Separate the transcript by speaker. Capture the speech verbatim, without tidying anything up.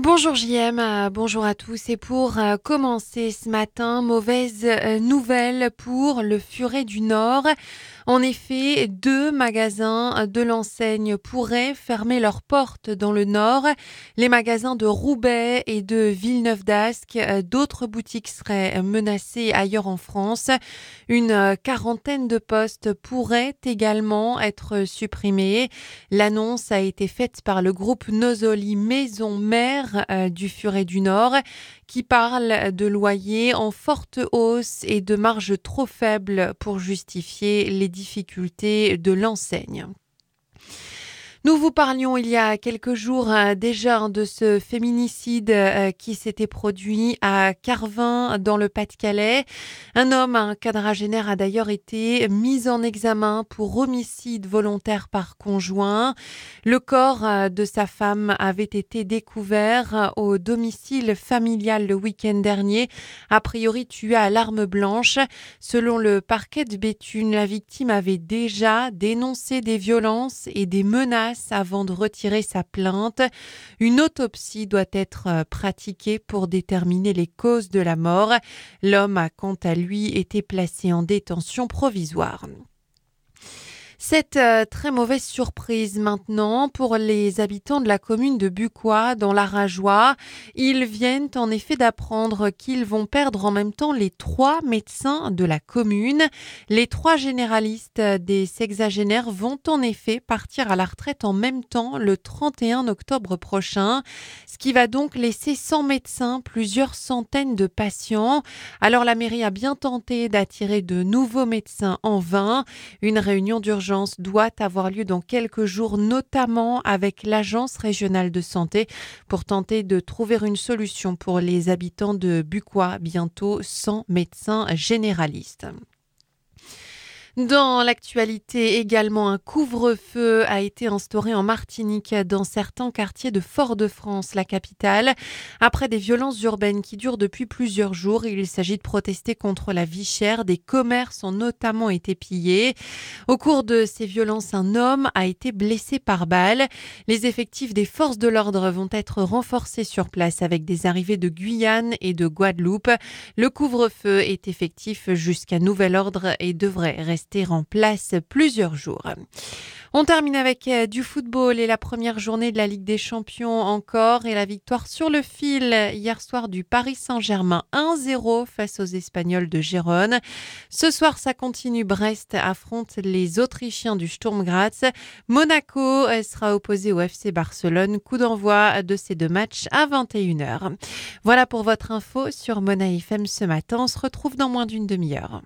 Speaker 1: Bonjour J M, euh, bonjour à tous. Et pour euh, commencer ce matin, mauvaise euh, nouvelle pour le Furet du Nord. En effet, deux magasins de l'enseigne pourraient fermer leurs portes dans le Nord. Les magasins de Roubaix et de Villeneuve-d'Ascq. Euh, D'autres boutiques seraient menacées ailleurs en France. Une euh, quarantaine de postes pourraient également être supprimés. L'annonce a été faite par le groupe Nosoli Maison Mère euh, du Furet du Nord, qui parle de loyers en forte hausse et de marges trop faibles pour justifier les difficultés de l'enseigne. Nous vous parlions il y a quelques jours euh, déjà hein, de ce féminicide euh, qui s'était produit à Carvin dans le Pas-de-Calais. Un homme, un quadragénaire, a d'ailleurs été mis en examen pour homicide volontaire par conjoint. Le corps euh, de sa femme avait été découvert euh, au domicile familial le week-end dernier, a priori tué à l'arme blanche. Selon le parquet de Béthune, la victime avait déjà dénoncé des violences et des menaces avant de retirer sa plainte. Une autopsie doit être pratiquée pour déterminer les causes de la mort. L'homme a quant à lui été placé en détention provisoire. Cette euh, très mauvaise surprise maintenant pour les habitants de la commune de Bucquoy dans l'Arajois. Ils viennent en effet d'apprendre qu'ils vont perdre en même temps les trois médecins de la commune. Les trois généralistes des sexagénaires vont en effet partir à la retraite en même temps le trente et un octobre prochain, ce qui va donc laisser sans médecins plusieurs centaines de patients. Alors la mairie a bien tenté d'attirer de nouveaux médecins en vain. Une réunion d'urgence doit avoir lieu dans quelques jours, notamment avec l'Agence régionale de santé, pour tenter de trouver une solution pour les habitants de Bucquoy, bientôt sans médecin généraliste. Dans l'actualité également, un couvre-feu a été instauré en Martinique dans certains quartiers de Fort-de-France, la capitale, après des violences urbaines qui durent depuis plusieurs jours. Il s'agit de protester contre la vie chère. Des commerces ont notamment été pillés. Au cours de ces violences, un homme a été blessé par balle. Les effectifs des forces de l'ordre vont être renforcés sur place avec des arrivées de Guyane et de Guadeloupe. Le couvre-feu est effectif jusqu'à nouvel ordre et devrait rester en place plusieurs jours. On termine avec du football et la première journée de la Ligue des Champions encore et la victoire sur le fil hier soir du Paris Saint-Germain un zéro face aux Espagnols de Gérone. Ce soir, ça continue. Brest affronte les Autrichiens du Sturm Graz. Monaco sera opposé au F C Barcelone. Coup d'envoi de ces deux matchs à vingt et une heures. Voilà pour votre info sur Mona F M ce matin. On se retrouve dans moins d'une demi-heure.